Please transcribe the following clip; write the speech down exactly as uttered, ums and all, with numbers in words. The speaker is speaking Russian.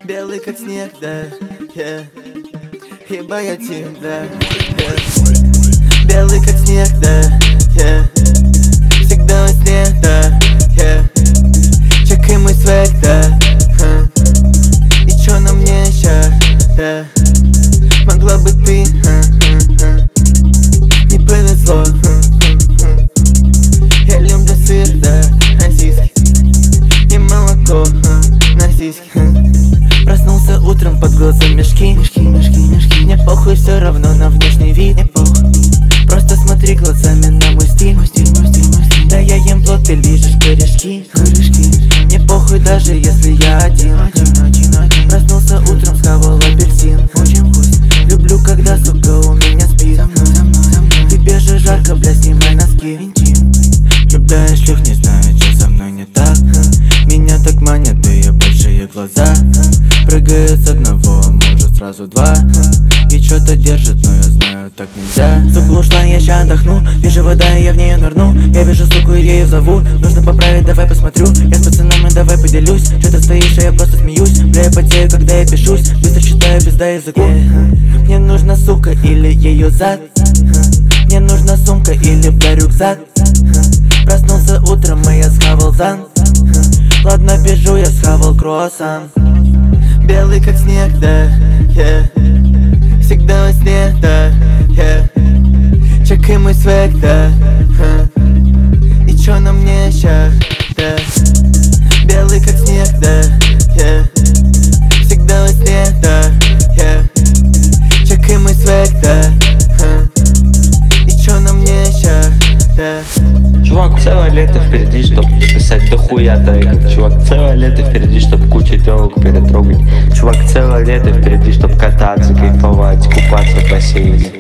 Белый как снег, да, yeah. Ибо я тим, да, yeah. Белый как снег, да, yeah. Всегда во сне, да, yeah. Чекай мой свек, да, huh. И чё на мне ща, да. Могла бы ты, huh, huh, huh. Не повезло, huh, huh, huh. Я люблю сыр, да, российский. И молоко, huh, на сиськи, huh. Проснулся утром, под глазом мешки, мешки, мешки, мешки. Мне похуй все равно на внешний вид, мне похуй. Просто смотри глазами на мой стиль, мой стиль, мой стиль, мой стиль. Да я ем плод, ты лижешь корешки, корешки. Мне похуй даже если я один, один, один, один. Проснулся утром, схавал апельсин, очень вкусно. Люблю, когда сука у меня спит. Тебе же жарко, бля, снимай носки. Влюбляешь шлюх, не знаю, что со мной не так. Меня так манят, да я большие глаза. Прыгает с одного, а может сразу два. И что-то держит, но я знаю, так нельзя. Сука ушла, я ща отдохну. Вижу вода, и я в нее нырну. Я вижу суку, и я ее зову. Нужно поправить, давай посмотрю. Я с пацанами, давай поделюсь. Что ты стоишь, а я просто смеюсь. Бля, я потею, когда я пишусь. Быстро считаю, пизда языку. yeah. Мне нужна сука или ее зад. Мне нужна сумка или, бля, рюкзак. Проснулся утром, и я схавал зан. Ладно, бежу, я схавал круассан. Белый как снег, да, yeah. Всегда во сне, да, yeah. Чекай мой свек, да, huh. И чё на мне ща, да. Белый как снег, да, yeah. Всегда во сне, да, yeah. Чекай мой свек, да, huh. И чё на мне ща, да. Чувак, целое лето впереди, чтоб писать дохуя треков. Чувак, целое лето впереди, чтоб кучу телок перетрогать. Чувак, целое лето впереди, чтоб кататься, кайфовать, купаться в бассейне.